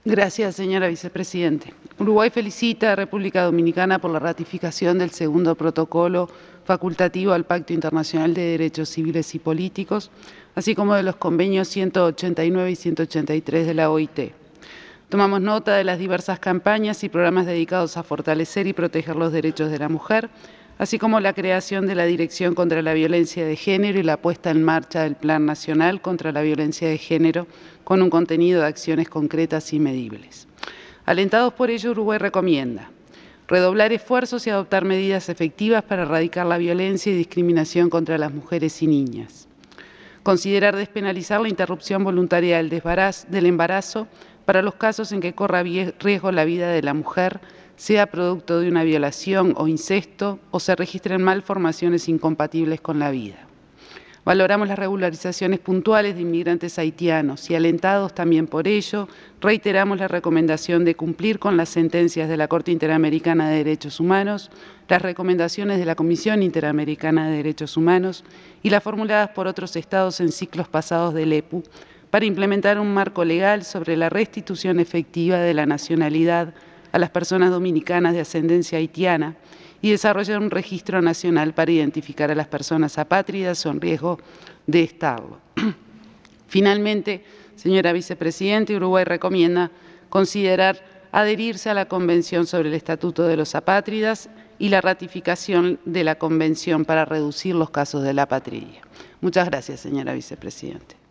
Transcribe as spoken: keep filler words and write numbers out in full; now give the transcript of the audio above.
Gracias, señora vicepresidente. Uruguay felicita a República Dominicana por la ratificación del segundo protocolo facultativo al Pacto Internacional de Derechos Civiles y Políticos, así como de los convenios ciento ochenta y nueve y ciento ochenta y tres de la O I T. Tomamos nota de las diversas campañas y programas dedicados a fortalecer y proteger los derechos de la mujer, así como la creación de la Dirección contra la Violencia de Género y la puesta en marcha del Plan Nacional contra la Violencia de Género, con un contenido de acciones concretas y medibles. Alentados por ello, Uruguay recomienda redoblar esfuerzos y adoptar medidas efectivas para erradicar la violencia y discriminación contra las mujeres y niñas. Considerar despenalizar la interrupción voluntaria del, del embarazo para los casos en que corra riesgo la vida de la mujer, sea producto de una violación o incesto o se registren malformaciones incompatibles con la vida. Valoramos las regularizaciones puntuales de inmigrantes haitianos y, alentados también por ello, reiteramos la recomendación de cumplir con las sentencias de la Corte Interamericana de Derechos Humanos, las recomendaciones de la Comisión Interamericana de Derechos Humanos y las formuladas por otros estados en ciclos pasados del E P U, para implementar un marco legal sobre la restitución efectiva de la nacionalidad a las personas dominicanas de ascendencia haitiana y desarrollar un registro nacional para identificar a las personas apátridas o en riesgo de estarlo. Finalmente, señora vicepresidenta, Uruguay recomienda considerar adherirse a la Convención sobre el Estatuto de los Apátridas y la ratificación de la Convención para reducir los casos de la apatridia. Muchas gracias, señora vicepresidenta.